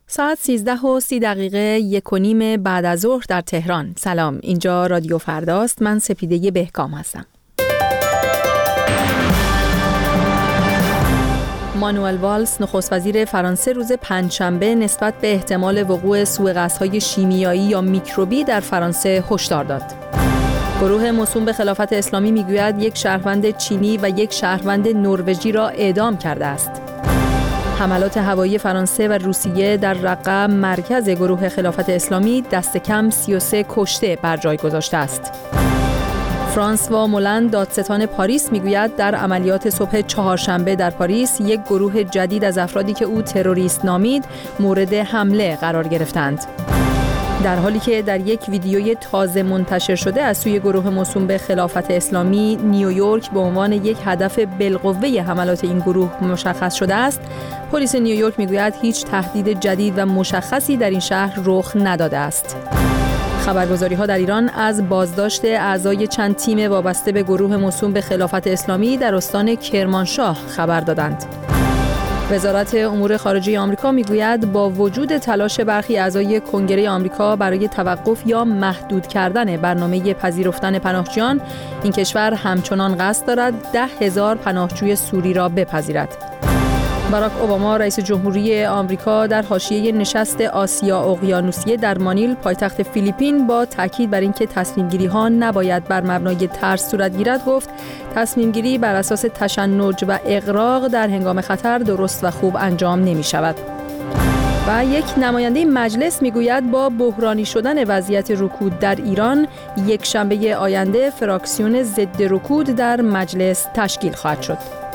ساعت 13:30 1:30 بعد از ظهر در تهران. سلام، اینجا رادیو فرداست. من سپیده بهکام هستم. مانوئل والز نخست وزیر فرانسه روز پنجشنبه نسبت به احتمال وقوع سوءقصدهای شیمیایی یا میکروبی در فرانسه هشدار داد. گروه موسوم به خلافت اسلامی میگوید یک شهروند چینی و یک شهروند نروژی را اعدام کرده است. حملات هوایی فرانسه و روسیه در رقه مرکز گروه خلافت اسلامی دست کم 33 کشته بر جای گذاشته است. فرانسوا مولند دادستان پاریس میگوید در عملیات صبح چهارشنبه در پاریس یک گروه جدید از افرادی که او تروریست نامید مورد حمله قرار گرفتند. در حالی که در یک ویدیوی تازه منتشر شده از سوی گروه موسوم به خلافت اسلامی نیویورک به عنوان یک هدف بالقوه حملات این گروه مشخص شده است، پلیس نیویورک میگوید هیچ تهدید جدید و مشخصی در این شهر رخ نداده است. خبرگزاری‌ها در ایران از بازداشت اعضای چند تیم وابسته به گروه موسوم به خلافت اسلامی در استان کرمانشاه خبر دادند. وزارت امور خارجه آمریکا میگوید با وجود تلاش برخی اعضای کنگره آمریکا برای توقف یا محدود کردن برنامه پذیرفتن پناهجویان، این کشور همچنان قصد دارد 10,000 پناهجوی سوری را بپذیرد. باراک اوباما رئیس جمهوری آمریکا در حاشیه نشست آسیا اقیانوسیه در مانیل پایتخت فیلیپین با تاکید بر اینکه تصمیم‌گیری‌ها نباید بر مبنای ترس صورت گیرد گفت تصمیم‌گیری بر اساس تشنج و اغراق در هنگام خطر درست و خوب انجام نمی‌شود. و یک نماینده مجلس میگوید با بحرانی شدن وضعیت رکود در ایران یک شنبه آینده فراکسیون ضد رکود در مجلس تشکیل خواهد شد.